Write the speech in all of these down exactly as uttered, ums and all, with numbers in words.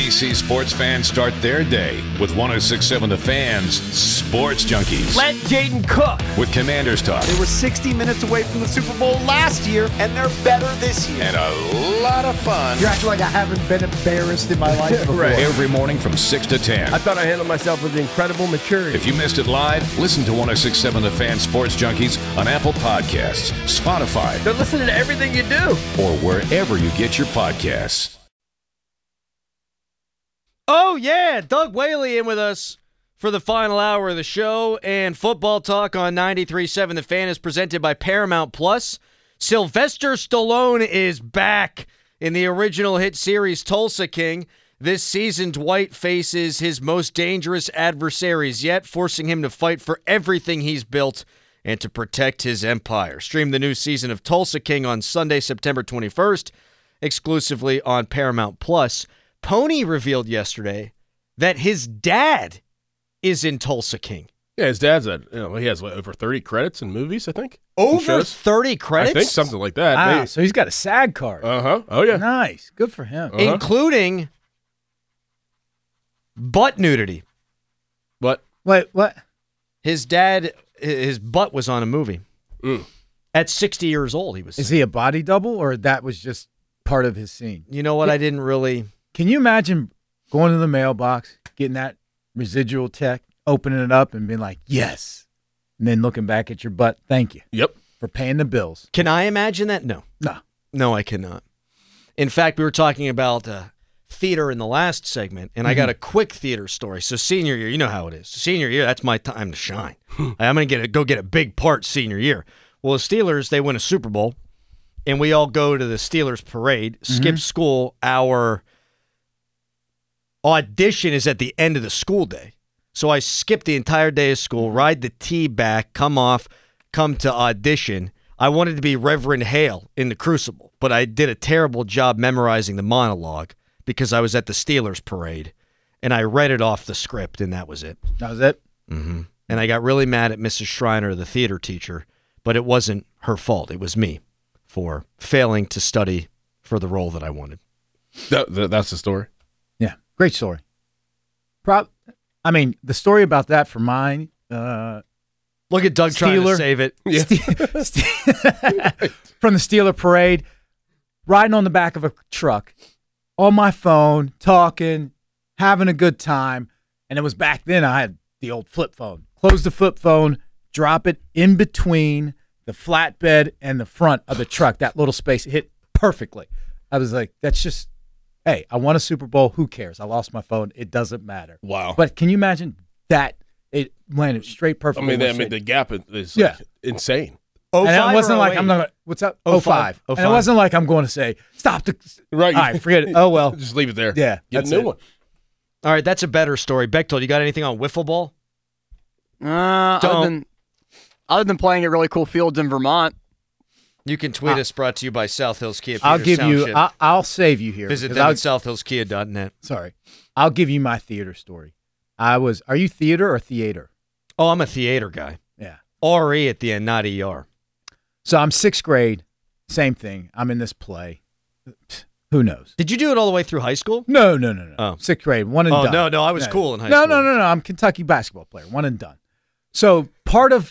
D C sports fans start their day with one oh six point seven The Fan's Sports Junkies. Let Jaden cook. With Commanders Talk. They were sixty minutes away from the Super Bowl last year, and they're better this year. And a lot of fun. You're acting like I haven't been embarrassed in my life before. Right. Every morning from six to ten. I thought I handled myself with incredible maturity. If you missed it live, listen to one oh six point seven The Fan Sports Junkies on Apple Podcasts, Spotify, They're listening to everything you do. or wherever you get your podcasts. Oh, yeah, Doug Whaley in with us for the final hour of the show, and Football Talk on ninety-three point seven The Fan is presented by Paramount Plus. Sylvester Stallone is back in the original hit series Tulsa King. This season, Dwight faces his most dangerous adversaries yet, forcing him to fight for everything he's built and to protect his empire. Stream the new season of Tulsa King on Sunday, September twenty-first, exclusively on Paramount Plus. Pony revealed yesterday that his dad is in Tulsa King. Yeah, his dad's at, you know, he has what, over thirty credits in movies, I think. Over thirty credits? I think something like that. Wow, Maybe. so he's got a SAG card. Uh-huh. Oh, yeah. Nice. Good for him. Uh-huh. Including butt nudity. But Wait, what? His dad, his butt was on a movie. Mm. At sixty years old, he was. Is he a body double, or that was just part of his scene? You know what? I didn't really. Can you imagine going to the mailbox, getting that residual check, opening it up, and being like, yes, and then looking back at your butt, thank you Yep. for paying the bills? Can I imagine that? No. No. No, I cannot. In fact, we were talking about uh, theater in the last segment, and I got a quick theater story. So senior year, you know how it is. Senior year, that's my time to shine. I'm going to get a, go get a big part senior year. Well, the Steelers, they win a Super Bowl, and we all go to the Steelers parade, skip school. Our audition is at the end of the school day. So I skip the entire day of school, ride the T back, come off, come to audition. I wanted to be Reverend Hale in the Crucible, but I did a terrible job memorizing the monologue because I was at the Steelers parade, and I read it off the script, and that was it. That was it? Mm-hmm. And I got really mad at Missus Schreiner, the theater teacher, but it wasn't her fault. It was me for failing to study for the role that I wanted. That, that, that's the story. Yeah. Great story. Prob- I mean, the story about that for mine, uh, Look at Doug trying to Steeler. save it. Yeah. from the Steeler parade, riding on the back of a truck, on my phone, talking, having a good time. And it was back then I had the old flip phone. Close the flip phone, drop it in between the flatbed and the front of the truck. That little space, it hit perfectly. I was like, that's just, hey, I won a Super Bowl. Who cares? I lost my phone. It doesn't matter. Wow. But can you imagine that? It landed straight I perfectly. mean, where I mean it the should. gap is, is Yeah. like insane. oh And five it wasn't or like oh eight? I'm not. What's up? oh Oh five. five. oh And it five. wasn't like I'm going to say stop the. Right. All right, forget it. Oh well. Just leave it there. Yeah, Get that's a new it. one. All right, that's a better story. Bechtold, you got anything on wiffle ball? Uh, Don't. other than other than playing at really cool fields in Vermont. You can tweet us, brought to you by South Hills Kia. I'll Peters give you. Township. I'll, I'll save you here. Visit 'cause them I'll- at south hills kia dot net. Sorry, I'll give you my theater story. I was. Are you theater or theater? Oh, I'm a theater guy. Yeah. R E at the end, not E R. So I'm sixth grade. Same thing. I'm in this play. Who knows? Did you do it all the way through high school? No, no, no, no. Oh. Sixth grade, one and Oh, done. no, no, I was cool in high no, school. No, no, no, no. I'm a Kentucky basketball player, one and done. So part of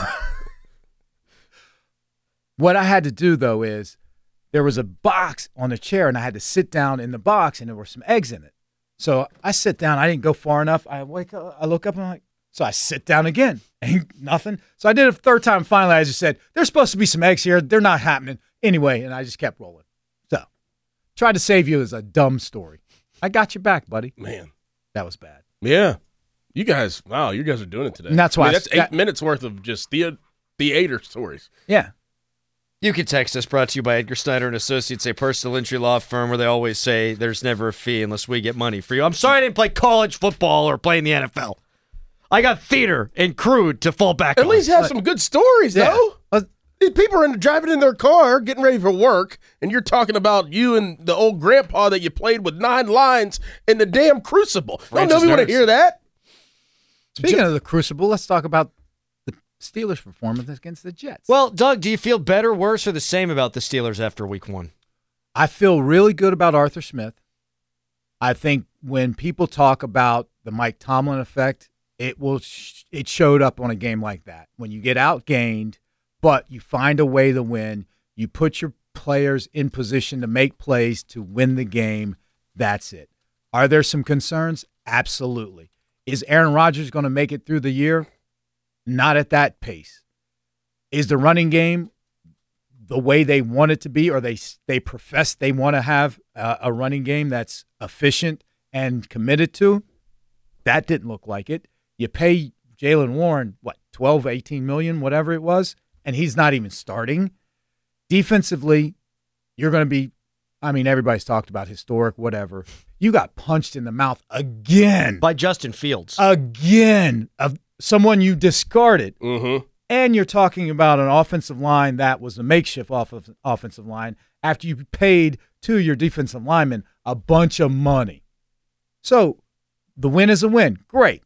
what I had to do though is there was a box on a chair, and I had to sit down in the box, and there were some eggs in it. So I sit down. I didn't go far enough. I wake up. I look up, and I'm like, so I sit down again. Ain't nothing. So I did it a third time. Finally, I just said, "There's supposed to be some eggs here. They're not happening anyway." And I just kept rolling. So tried to save you as a dumb story. I got your back, buddy. Man. That was bad. Yeah. You guys, wow, you guys are doing it today. And that's I mean, why I- that's eight that- minutes worth of just the theater stories. Yeah. You can text us, brought to you by Edgar Snyder and Associates, a personal injury law firm where they always say there's never a fee unless we get money for you. I'm sorry I didn't play college football or play in the N F L. I got theater and crude to fall back At on. least have some good stories, Yeah. though. Uh, These people are in, driving in their car, getting ready for work, and you're talking about you and the old grandpa that you played with nine lines in the damn Crucible. Don't Francis nobody want to Nurse. hear that. Speaking of the Crucible, let's talk about the Steelers' performance against the Jets. Well, Doug, do you feel better, worse, or the same about the Steelers after week one? I feel really good about Arthur Smith. I think when people talk about the Mike Tomlin effect, it will sh- it showed up on a game like that. When you get outgained, but you find a way to win, you put your players in position to make plays to win the game. That's it. Are there some concerns? Absolutely. Is Aaron Rodgers going to make it through the year? Not at that pace. Is the running game the way they want it to be, or they they profess they want to have a, a running game that's efficient and committed to? That didn't look like it. You pay Jaylen Warren, what, twelve, eighteen million, whatever it was, and he's not even starting. Defensively, you're going to be, I mean, everybody's talked about historic, whatever. You got punched in the mouth again. By Justin Fields. Again, of someone you discarded. Mm-hmm. And you're talking about an offensive line that was a makeshift off of offensive line after you paid to your defensive linemen a bunch of money. So the win is a win. Great.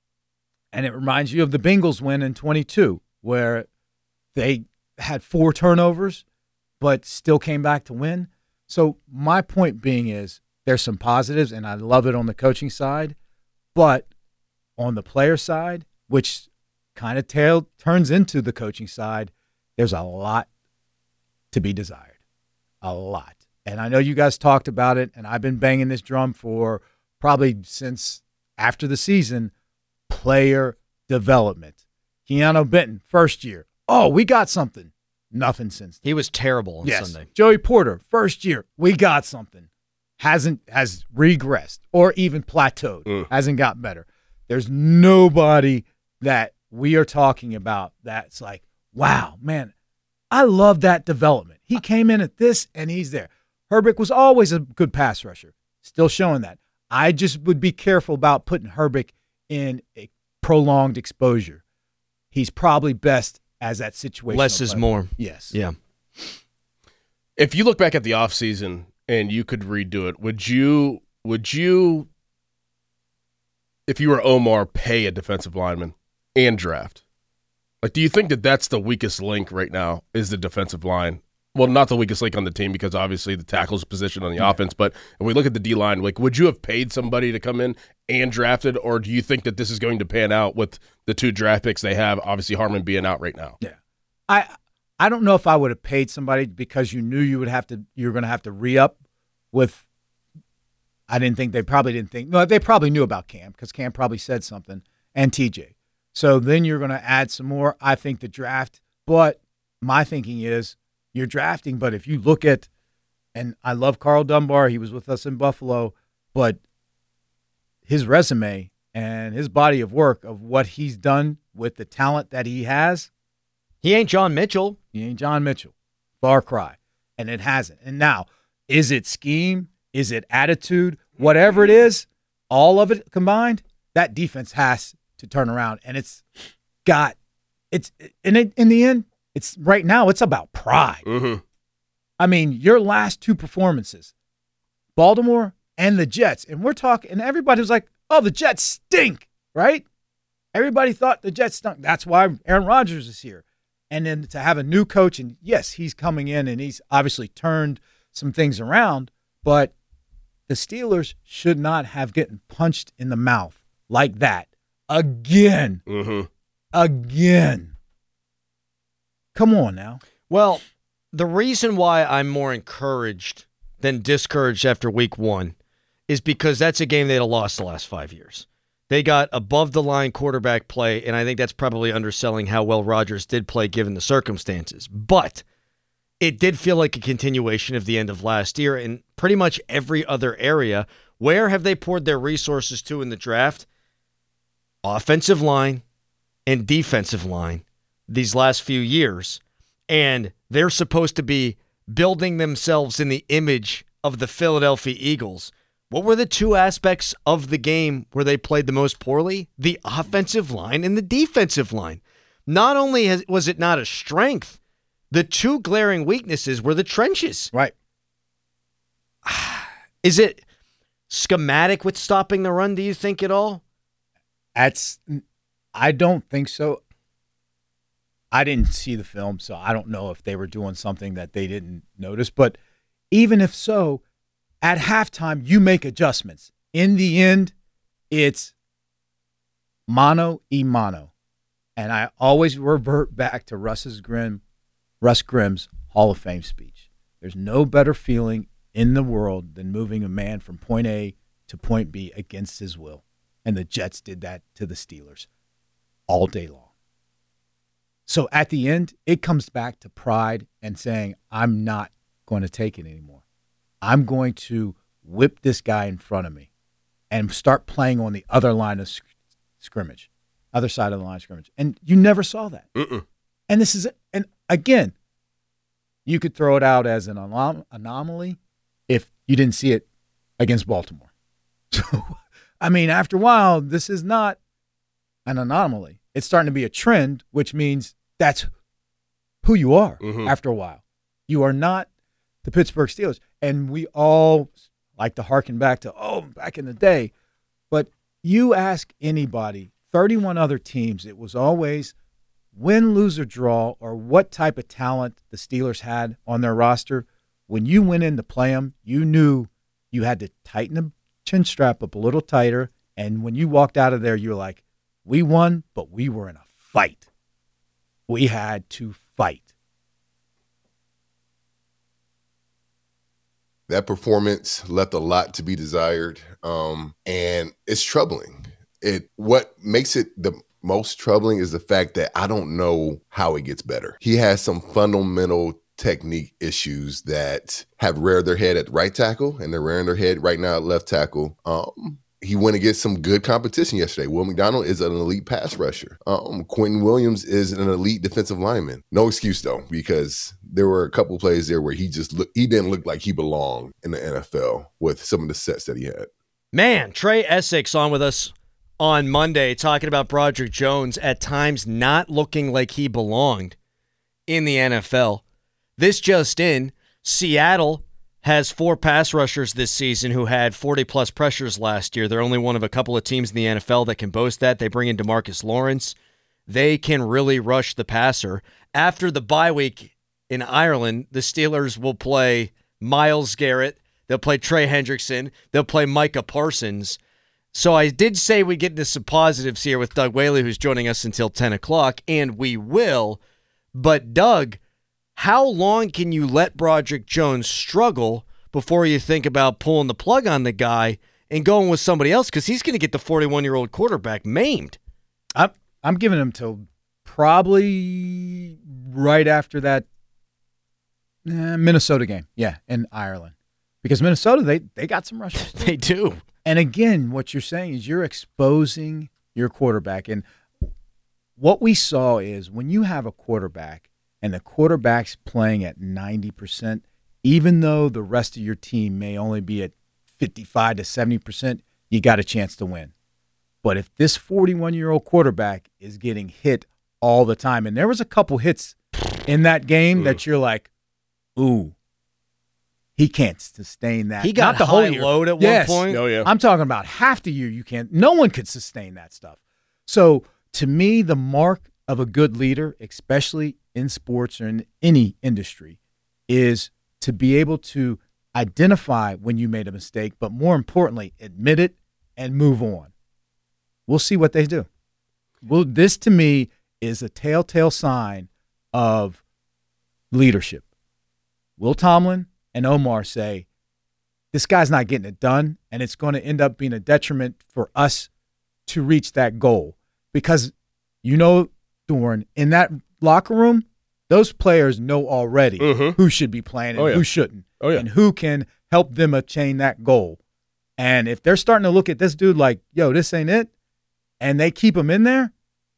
And it reminds you of the Bengals win in twenty-two, where they had four turnovers but still came back to win. So my point being is there's some positives, and I love it on the coaching side, but on the player side, which kind of tail turns into the coaching side, there's a lot to be desired. A lot. And I know you guys talked about it, and I've been banging this drum for probably since after the season, player development. Keanu Benton, first year. Oh, we got something. Nothing since then. He was terrible on yes. Sunday. Joey Porter, first year. We got something. Hasn't, has regressed or even plateaued. Mm. Hasn't got better. There's nobody that we are talking about that's like, wow, man, I love that development. He came in at this, and he's there. Herbig was always a good pass rusher, still showing that. I just would be careful about putting Herbig in a prolonged exposure. He's probably best as that situation. Less is more. Yes. Yeah. If you look back at the offseason and you could redo it, would you, would you, if you were Omar, pay a defensive lineman and draft? Like, do you think that that's the weakest link right now is the defensive line? Well, not the weakest link on the team because obviously the tackle's position on the yeah. offense, but if we look at the D-line, like, would you have paid somebody to come in and drafted, or do you think that this is going to pan out with the two draft picks they have, obviously Harmon being out right now? Yeah. I I don't know if I would have paid somebody because you knew you would have to, you were going to have to re-up with, I didn't think, they probably didn't think, no, they probably knew about Cam because Cam probably said something, and T J. So then you're going to add some more, I think, the draft, but my thinking is, you're drafting, but if you look at, and I love Carl Dunbar, he was with us in Buffalo, but his resume and his body of work of what he's done with the talent that he has. He ain't John Mitchell. He ain't John Mitchell. Far cry. And it hasn't. And now, is it scheme? Is it attitude? Whatever it is, all of it combined, that defense has to turn around. And it's got, it's, in, it, in the end, It's right now, it's about pride. Mm-hmm. I mean, your last two performances, Baltimore and the Jets, and we're talking, and everybody was like, oh, the Jets stink, right? Everybody thought the Jets stunk. That's why Aaron Rodgers is here. And then to have a new coach, and yes, he's coming in and he's obviously turned some things around, but the Steelers should not have gotten punched in the mouth like that again. Mm-hmm. Again. Come on now. Well, the reason why I'm more encouraged than discouraged after week one is because that's a game they'd have lost the last five years. They got above-the-line quarterback play, and I think that's probably underselling how well Rodgers did play given the circumstances. But it did feel like a continuation of the end of last year in pretty much every other area. Where have they poured their resources to in the draft? Offensive line and defensive line these last few years, and they're supposed to be building themselves in the image of the Philadelphia Eagles. What were the two aspects of the game where they played the most poorly? The offensive line and the defensive line. Not only has, was it not a strength, the two glaring weaknesses were the trenches. Right. Is it schematic with stopping the run, do you think, at all? That's, I don't think so. I didn't see the film, so I don't know if they were doing something that they didn't notice. But even if so, At halftime, you make adjustments. In the end, it's mano y mano. And I always revert back to Russ's Grimm, Russ Grimm's Hall of Fame speech. There's no better feeling in the world than moving a man from point A to point B against his will. And the Jets did that to the Steelers all day long. So at the end, it comes back to pride and saying, I'm not going to take it anymore. I'm going to whip this guy in front of me and start playing on the other line of sc- scrimmage, other side of the line of scrimmage. And you never saw that. Mm-mm. And this is, and again, you could throw it out as an anom- anomaly if you didn't see it against Baltimore. So, I mean, after a while, this is not an anomaly. It's starting to be a trend, which means that's who you are mm-hmm. after a while. You are not the Pittsburgh Steelers. And we all like to harken back to, oh, back in the day. But you ask anybody, thirty-one other teams, it was always win, lose, or draw, or what type of talent the Steelers had on their roster. When you went in to play them, you knew you had to tighten the chin strap up a little tighter. And when you walked out of there, you were like, we won, but we were in a fight. We had to fight. That performance left a lot to be desired, um, and it's troubling. It what makes it the most troubling is the fact that I don't know how it gets better. He has some fundamental technique issues that have reared their head at right tackle, and they're rearing their head right now at left tackle. Um, he went against some good competition yesterday. Will McDonald is an elite pass rusher. Um, Quentin Williams is an elite defensive lineman. No excuse, though, because there were a couple plays there where he just look, he didn't look like he belonged in the N F L with some of the sets that he had. Man, Trey Essex on with us on Monday talking about Broderick Jones at times not looking like he belonged in the N F L. This just in, Seattle has four pass rushers this season who had forty-plus pressures last year. They're only one of a couple of teams in the N F L that can boast that. They bring in DeMarcus Lawrence. They can really rush the passer. After the bye week in Ireland, the Steelers will play Myles Garrett. They'll play Trey Hendrickson. They'll play Micah Parsons. So I did say we get into some positives here with Doug Whaley, who's joining us until ten o'clock, and we will. But, Doug, how long can you let Broderick Jones struggle before you think about pulling the plug on the guy and going with somebody else? Because he's going to get the forty-one-year-old quarterback maimed. I'm, I'm giving him till probably right after that eh, Minnesota game. Yeah, in Ireland. Because Minnesota, they, they got some rushers. They do. And again, what you're saying is you're exposing your quarterback. And what we saw is when you have a quarterback and the quarterback's playing at ninety percent, even though the rest of your team may only be at fifty-five to seventy percent, you got a chance to win. But if this forty-one-year-old quarterback is getting hit all the time, and there was a couple hits in that game that you're like, ooh, he can't sustain that. He got Not the high whole year. load at yes. one point. Oh, yeah. I'm talking about half the year you can't. No one could sustain that stuff. So to me, the mark of a good leader, especially in sports or in any industry, is to be able to identify when you made a mistake, but more importantly, admit it and move on. We'll see what they do. Well, this to me is a telltale sign of leadership. Will Tomlin and Omar say, this guy's not getting it done, and it's going to end up being a detriment for us to reach that goal. Because, you know, Dorn, in that locker room, those players know already Mhm. who should be playing and Oh, yeah. who shouldn't, Oh, yeah. and who can help them attain that goal. And if they're starting to look at this dude like, yo, this ain't it, and they keep him in there,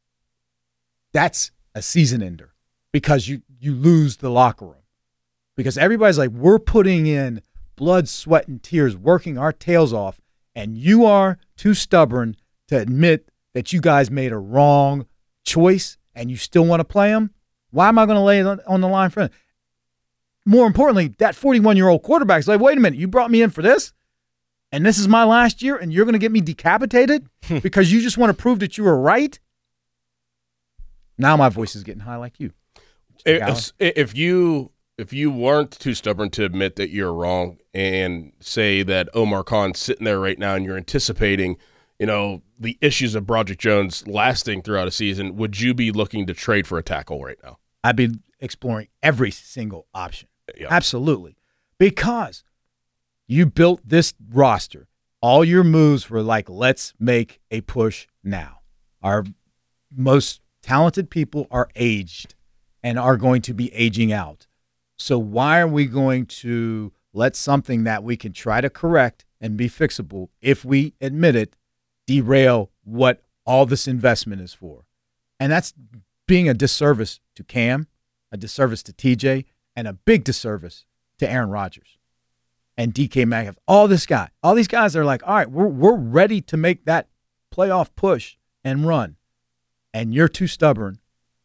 that's a season ender because you, you lose the locker room. Because everybody's like, we're putting in blood, sweat, and tears, working our tails off, and you are too stubborn to admit that you guys made a wrong choice and you still want to play them. Why am I going to lay it on, on the line for them? More importantly, that forty-one-year-old quarterback's like, wait a minute, you brought me in for this? And this is my last year, and you're going to get me decapitated because you just want to prove that you were right? Now my voice is getting high like you. If, if you if you weren't too stubborn to admit that you're wrong and say that Omar Khan's sitting there right now and you're anticipating, you know, the issues of Broderick Jones lasting throughout a season, would you be looking to trade for a tackle right now? I'd be exploring every single option. Yeah. Absolutely. Because you built this roster. All your moves were like, let's make a push now. Our most talented people are aged and are going to be aging out. So why are we going to let something that we can try to correct and be fixable, if we admit it, derail what all this investment is for? And that's being a disservice to Cam, a disservice to T J, and a big disservice to Aaron Rodgers and D K Metcalf. All this guy, all these guys are like, all right, we're we're ready to make that playoff push and run. And you're too stubborn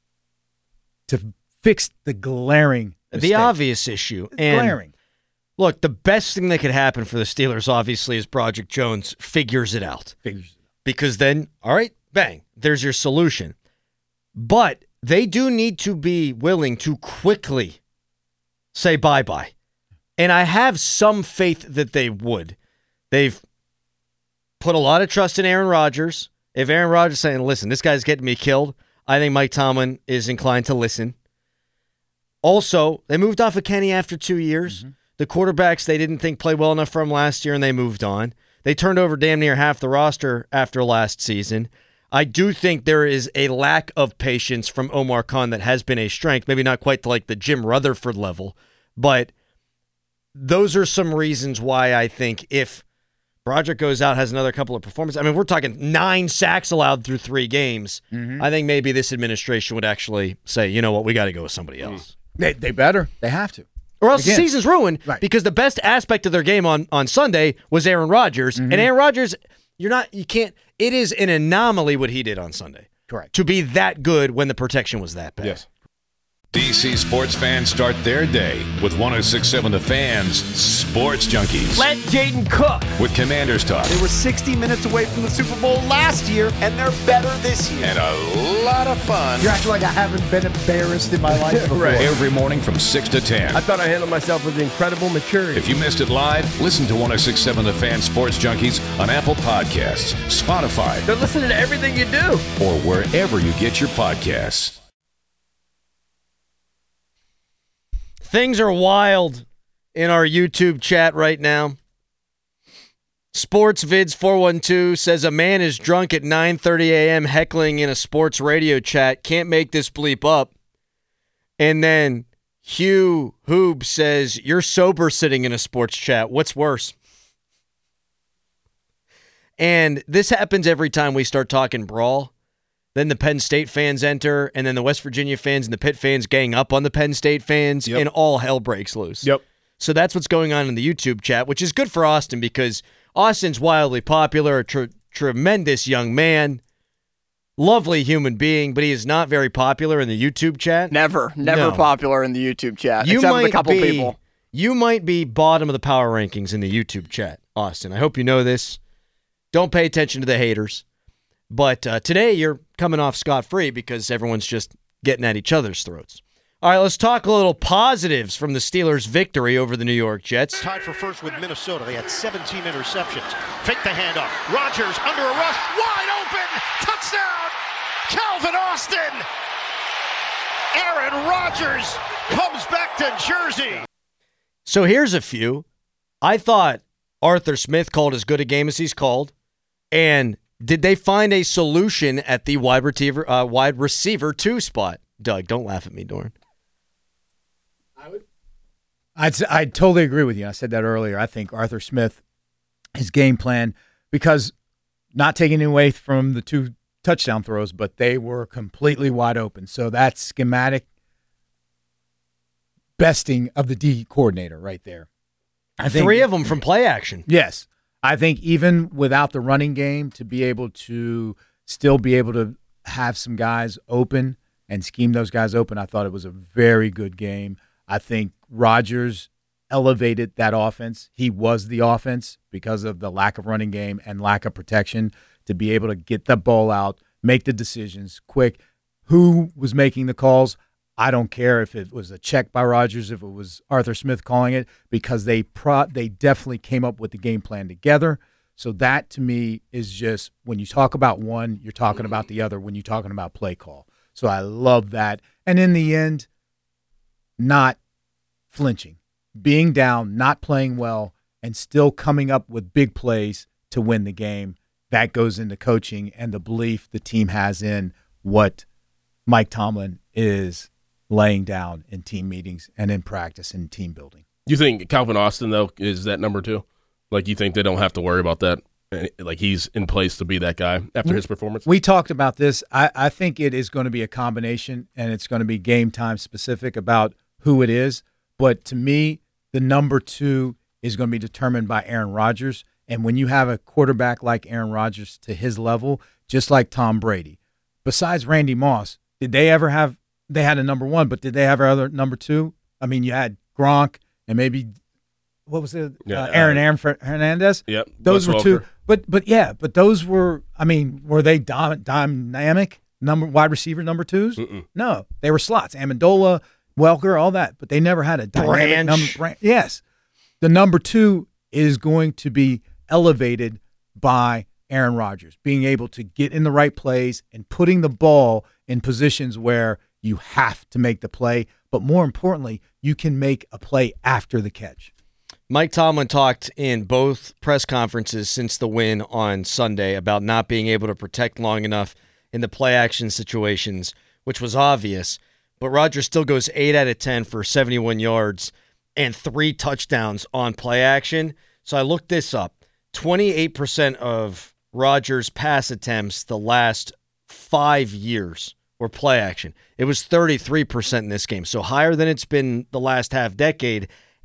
to fix the glaring mistake. The obvious issue. It's and glaring. Look, the best thing that could happen for the Steelers, obviously, is Broderick Jones figures it out. Figures it out. Because then, all right, bang, there's your solution. But they do need to be willing to quickly say bye-bye. And I have some faith that they would. They've put a lot of trust in Aaron Rodgers. If Aaron Rodgers is saying, listen, this guy's getting me killed, I think Mike Tomlin is inclined to listen. Also, they moved off of Kenny after two years. Mm-hmm. The quarterbacks they didn't think played well enough for him last year, and they moved on. They turned over damn near half the roster after last season. I do think there is a lack of patience from Omar Khan that has been a strength, maybe not quite to like the Jim Rutherford level, but those are some reasons why I think if Broderick goes out, has another couple of performances, I mean, we're talking nine sacks allowed through three games. Mm-hmm. I think maybe this administration would actually say, you know what, we got to go with somebody else. They, they better. They have to. Or else Again. the season's ruined, Right. because the best aspect of their game on, on Sunday was Aaron Rodgers. Mm-hmm. And Aaron Rodgers, you're not, you can't, it is an anomaly what he did on Sunday. Correct. To be that good when the protection was that bad. Yes. D C sports fans start their day with one oh six point seven The Fans Sports Junkies. Let Jaden cook. With Commanders Talk They were sixty minutes away from the Super Bowl last year, and they're better this year. and a lot of fun You're acting like I haven't been embarrassed in my life before. Right. every morning from six to ten. I thought I handled myself with incredible maturity. If you missed it live, listen to one oh six point seven The Fan Sports Junkies on Apple Podcasts, Spotify, They're listening to everything you do. or wherever you get your podcasts. Things are wild in our YouTube chat right now. SportsVids four one two says a man is drunk at nine thirty a.m. heckling in a sports radio chat. Can't make this bleep up. And then Hugh Hoob says, you're sober sitting in a sports chat. What's worse? And this happens every time we start talking brawl. Then the Penn State fans enter, and then the West Virginia fans and the Pitt fans gang up on the Penn State fans, Yep. and all hell breaks loose. Yep. So that's what's going on in the YouTube chat, which is good for Austin because Austin's wildly popular, a tr- tremendous young man, lovely human being, but he is not very popular in the YouTube chat. Never, never No. popular in the YouTube chat, You except with a might couple be, people. You might be bottom of the power rankings in the YouTube chat, Austin. I hope you know this. Don't pay attention to the haters. But uh, today you're coming off scot-free because everyone's just getting at each other's throats. All right, let's talk a little positives from the Steelers' victory over the New York Jets. Tied for first with Minnesota. They had seventeen interceptions. Fake the handoff. Rodgers under a rush. Wide open. Touchdown. Calvin Austin. Aaron Rodgers comes back to Jersey. So here's a few. I thought Arthur Smith called as good a game as he's called. And did they find a solution at the wide receiver, uh, wide receiver two spot? Doug, don't laugh at me, Dorn. I'd, I totally agree with you. I said that earlier. I think Arthur Smith, his game plan, because not taking away from the two touchdown throws, but they were completely wide open. So that's schematic besting of the D coordinator right there. I think, Three of them from play action. Yes. I think even without the running game, to be able to still be able to have some guys open and scheme those guys open, I thought it was a very good game. I think Rodgers elevated that offense. He was the offense because of the lack of running game and lack of protection to be able to get the ball out, make the decisions quick. Who was making the calls? I don't care if it was a check by Rodgers, if it was Arthur Smith calling it, because they pro- they definitely came up with the game plan together. So that, to me, is just when you talk about one, you're talking about the other when you're talking about play call. So I love that. And in the end, not flinching, being down, not playing well, and still coming up with big plays to win the game. That goes into coaching and the belief the team has in what Mike Tomlin is laying down in team meetings and in practice and team building. You think Calvin Austin, though, is that number two? Like, you think they don't have to worry about that? Like, he's in place to be that guy after his performance? We talked about this. I, I think it is going to be a combination, and it's going to be game time specific about who it is. But to me, the number two is going to be determined by Aaron Rodgers. And when you have a quarterback like Aaron Rodgers to his level, just like Tom Brady, besides Randy Moss, did they ever have – they had a number one, but did they have another number two? I mean, you had Gronk and maybe – what was it? Yeah, uh, Aaron, uh, Aaron Hernandez? Yep. Those Wes were two. Welker. But, but yeah, but those were – I mean, were they dom- dynamic number wide receiver number twos? Mm-mm. No. They were slots. Amendola, Welker, all that. But they never had a dynamic Branch. number. Branch. Yes. The number two is going to be elevated by Aaron Rodgers, being able to get in the right plays and putting the ball in positions where you have to make the play. But more importantly, you can make a play after the catch. Mike Tomlin talked in both press conferences since the win on Sunday about not being able to protect long enough in the play-action situations, which was obvious. But Rodgers still goes eight out of ten for seventy-one yards and three touchdowns on play-action. So I looked this up. twenty-eight percent of Rodgers' pass attempts the last five years were play-action. It was thirty-three percent in this game, so higher than it's been the last half-decade.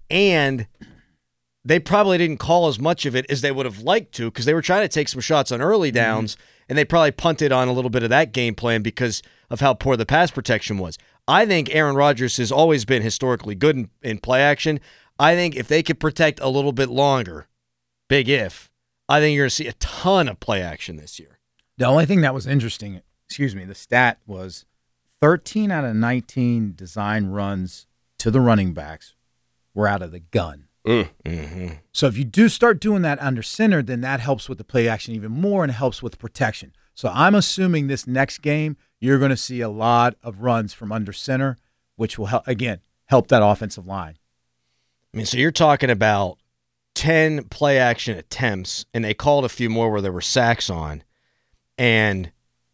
And they probably didn't call as much of it as they would have liked to because they were trying to take some shots on early downs, mm-hmm. and they probably punted on a little bit of that game plan because of how poor the pass protection was. I think Aaron Rodgers has always been historically good in, in play action. I think if they could protect a little bit longer, big if, I think you're going to see a ton of play action this year. The only thing that was interesting, excuse me, the stat was thirteen out of nineteen design runs to the running backs were out of the gun. Mm. Mm-hmm. So if you do start doing that under center, then that helps with the play action even more and helps with protection. So I'm assuming this next game, you're going to see a lot of runs from under center, which will, help, again, help that offensive line. I mean, so you're talking about ten play action attempts, and they called a few more where there were sacks on. And,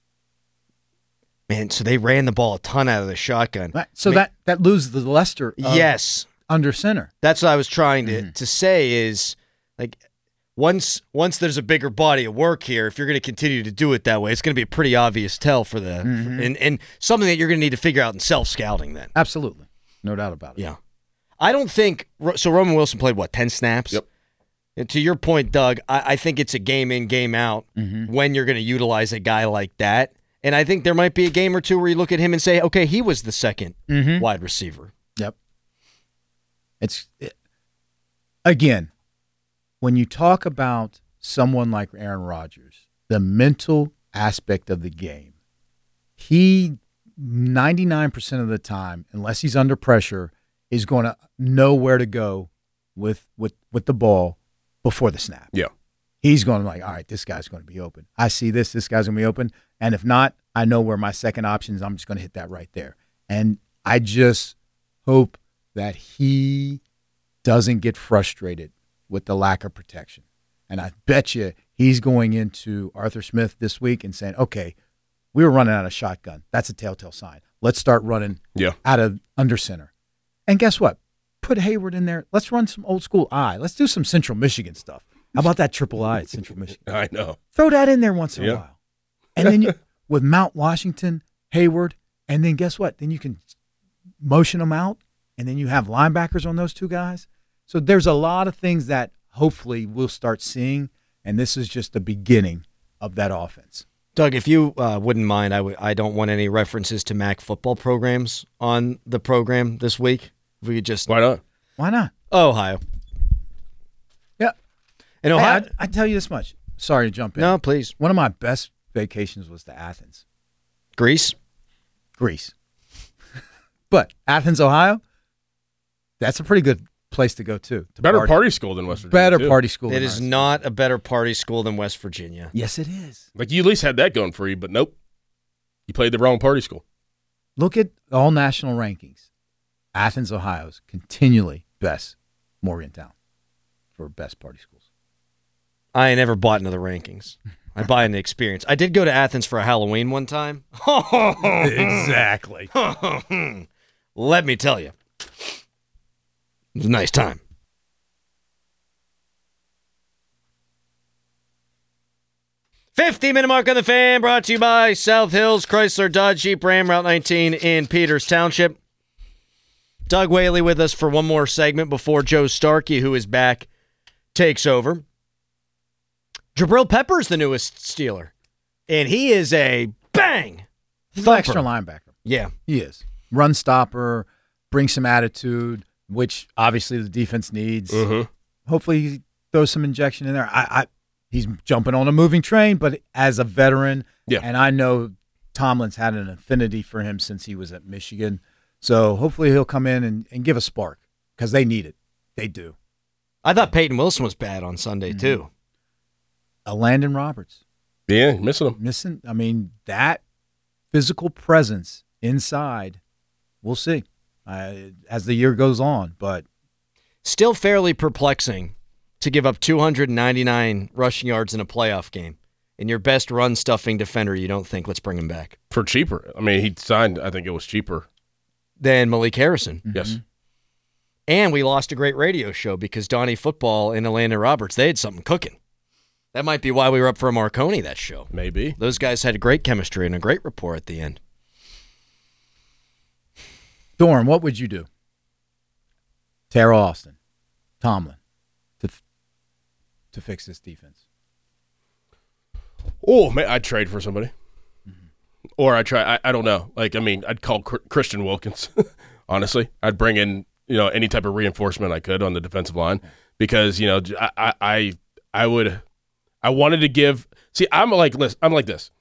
man, so they ran the ball a ton out of the shotgun. Right. So I mean, that, that loses the luster of yes. under center. That's what I was trying to, Mm-hmm. to say is, like, once once there's a bigger body of work here, if you're going to continue to do it that way, it's going to be a pretty obvious tell for the Mm-hmm. and, and something that you're going to need to figure out in self-scouting then. Absolutely. No doubt about it. Yeah. I don't think – so Roman Wilson played, what, ten snaps? Yep. And to your point, Doug, I, I think it's a game in, game out Mm-hmm. when you're going to utilize a guy like that. And I think there might be a game or two where you look at him and say, okay, he was the second Mm-hmm. wide receiver. Yep. It's it, again, when you talk about someone like Aaron Rodgers, the mental aspect of the game, he ninety-nine percent of the time, unless he's under pressure, is going to know where to go with with with the ball before the snap. Yeah. He's going to be like, all right, this guy's going to be open. I see this, this guy's going to be open. And if not, I know where my second option is. I'm just going to hit that right there. And I just hope that he doesn't get frustrated with the lack of protection. And I bet you he's going into Arthur Smith this week and saying, okay, we were running out of shotgun. That's a telltale sign. Let's start running Yeah. out of under center. And guess what? Put Hayward in there. Let's run some old school I. Let's do some Central Michigan stuff. How about that triple I at Central Michigan? I know. Throw that in there once in Yeah. a while. And then you, with Mount Washington, Hayward, and then guess what? Then you can motion them out, and then you have linebackers on those two guys. So there's a lot of things that hopefully we'll start seeing, and this is just the beginning of that offense. Doug, if you uh, wouldn't mind, I w- I don't want any references to M A C football programs on the program this week. If we could just Why not? Why not? Ohio. Yeah. And Hey, Ohio. I, I tell you this much. Sorry to jump in. No, please. One of my best vacations was to Athens, Greece. Greece. But Athens, Ohio, that's a pretty good place to go to. to Better party. party school than West Virginia. Better too. party school. It than is ours. not a better party school than West Virginia. Yes, it is. Like, you at least had that going for you, but nope. You played the wrong party school. Look at all national rankings. Athens, Ohio's continually best Morgantown for best party schools. I never bought into the rankings. I buy in the experience. I did go to Athens for a Halloween one time. Exactly. Let me tell you. It was a nice time. fifty-minute mark on the Fan, brought to you by South Hills, Chrysler, Dodge, Jeep, Ram, Route nineteen in Peters Township. Doug Whaley with us for one more segment before Joe Starkey, who is back, takes over. Jabril Pepper's the newest Steeler, and he is a bang He's thumper. an extra linebacker. Yeah. He is. Run stopper, brings some attitude, which obviously the defense needs. Mm-hmm. Hopefully he throws some injection in there. I, I He's jumping on a moving train, but as a veteran, Yeah. and I know Tomlin's had an affinity for him since he was at Michigan. So hopefully he'll come in and, and give a spark because they need it. They do. I thought Peyton Wilson was bad on Sunday, Mm-hmm. too. A Landon Roberts. Yeah, missing him. Missing, I mean, that physical presence inside, we'll see uh, as the year goes on. But Still fairly perplexing to give up two hundred ninety-nine rushing yards in a playoff game. And your best run-stuffing defender, you don't think, let's bring him back. For cheaper. I mean, he signed, I think it was cheaper. Than Malik Harrison. Mm-hmm. Yes. And we lost a great radio show because Donnie Football and Landon Roberts, they had something cooking. That might be why we were up for Marconi, that show. Maybe. Those guys had great chemistry and a great rapport at the end. Dorn, what would you do? Tara Austin, Tomlin, to to fix this defense. Oh, man, I'd trade for somebody. Mm-hmm. Or I'd try, I, I don't know. Like, I mean, I'd call Christian Wilkins, honestly. I'd bring in, you know, any type of reinforcement I could on the defensive line because, you know, I I, I would, I wanted to give, see, I'm like, listen, I'm like this.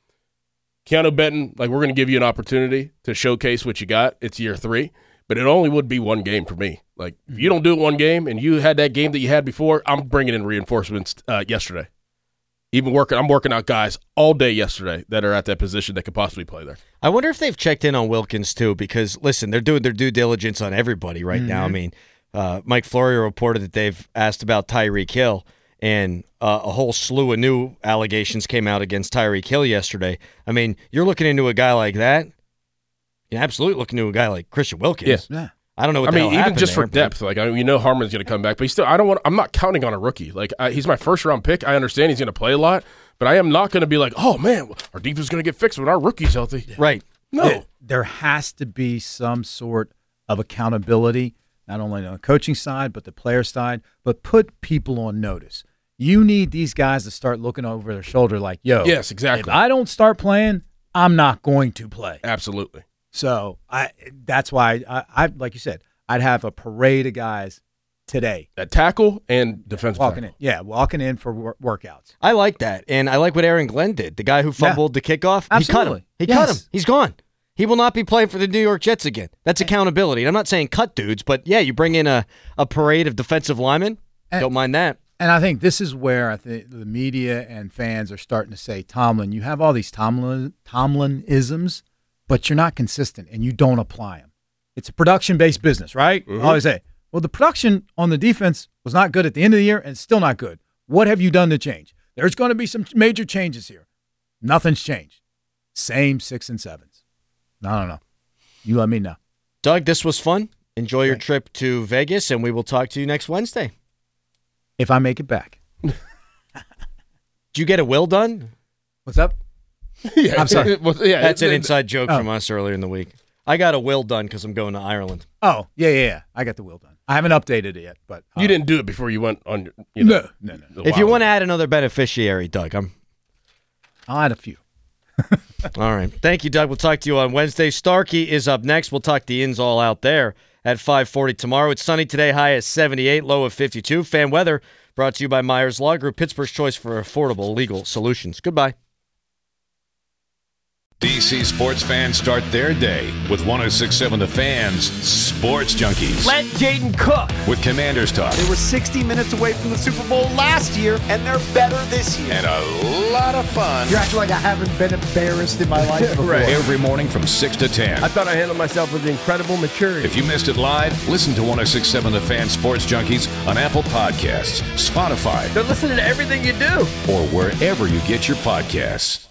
Keanu Benton, like, we're going to give you an opportunity to showcase what you got. It's year three, but it only would be one game for me. Like, mm-hmm. if you don't do it one game and you had that game that you had before, I'm bringing in reinforcements uh, yesterday. Even working, I'm working out guys all day yesterday that are at that position that could possibly play there. I wonder if they've checked in on Wilkins, too, because, listen, they're doing their due diligence on everybody right mm-hmm. now. I mean, uh, Mike Florio reported that they've asked about Tyreek Hill, and uh, a whole slew of new allegations came out against Tyreek Hill yesterday. I mean, you're looking into a guy like that. You're absolutely looking into a guy like Christian Wilkins. Yeah. Yeah. I don't know what I the mean, hell even just there, for depth, like I mean, you know, Harmon's going to come back, but he's still. I don't want. I'm not counting on a rookie. Like I, he's my first round pick. I understand he's going to play a lot, but I am not going to be like, oh man, our defense is going to get fixed when our rookie's healthy. Right? No, There, there has to be some sort of accountability, not only on the coaching side but the player side. But put people on notice. You need these guys to start looking over their shoulder, like, yo, yes, exactly. If I don't start playing, I'm not going to play. Absolutely. So I that's why I, I like you said, I'd have a parade of guys today. At tackle and defensive walking tackle. in. Yeah, walking in for wor- workouts. I like that, and I like what Aaron Glenn did. The guy who fumbled yeah. the kickoff, Absolutely. he cut him. He yes. cut him. He's gone. He will not be playing for the New York Jets again. That's accountability. And I'm not saying cut dudes, but yeah, you bring in a, a parade of defensive linemen. And, don't mind that. And I think this is where I think the media and fans are starting to say, Tomlin, you have all these Tomlin Tomlin-isms, but you're not consistent and you don't apply them. It's a production-based business, right? Mm-hmm. I always say, well, the production on the defense was not good at the end of the year and it's still not good. What have you done to change? There's going to be some major changes here. Nothing's changed. Same six and sevens. I don't know. You let me know. Doug, this was fun. Enjoy your trip to Vegas, and we will talk to you next Wednesday. If I make it back. Did you get a will done? What's up? Yeah, I'm sorry. Well, yeah, That's it, an it, inside joke oh. from us earlier in the week. I got a will done because I'm going to Ireland. Oh, yeah, yeah, yeah. I got the will done. I haven't updated it yet, but uh, you didn't do it before you went on. You know, no, no, no. If you want to add another beneficiary, Doug, I'm. I'll add a few. All right. Thank you, Doug. We'll talk to you on Wednesday. Starkey is up next. We'll talk the ins all out there at five forty tomorrow. It's sunny today, high at seventy-eight, low of fifty-two. Fan weather brought to you by Myers Law Group, Pittsburgh's choice for affordable legal solutions. Goodbye. D C sports fans start their day with one oh six point seven The Fan's Sports Junkies. Let Jaden cook. With Commanders Talk They were sixty minutes away from the Super Bowl last year, and they're better this year. and a lot of fun. You act like I haven't been embarrassed in my life before. Right. Every morning from six to ten. I thought I handled myself with incredible maturity. If you missed it live, listen to one oh six point seven The Fan Sports Junkies on Apple Podcasts, Spotify, They're listening to everything you do. or wherever you get your podcasts.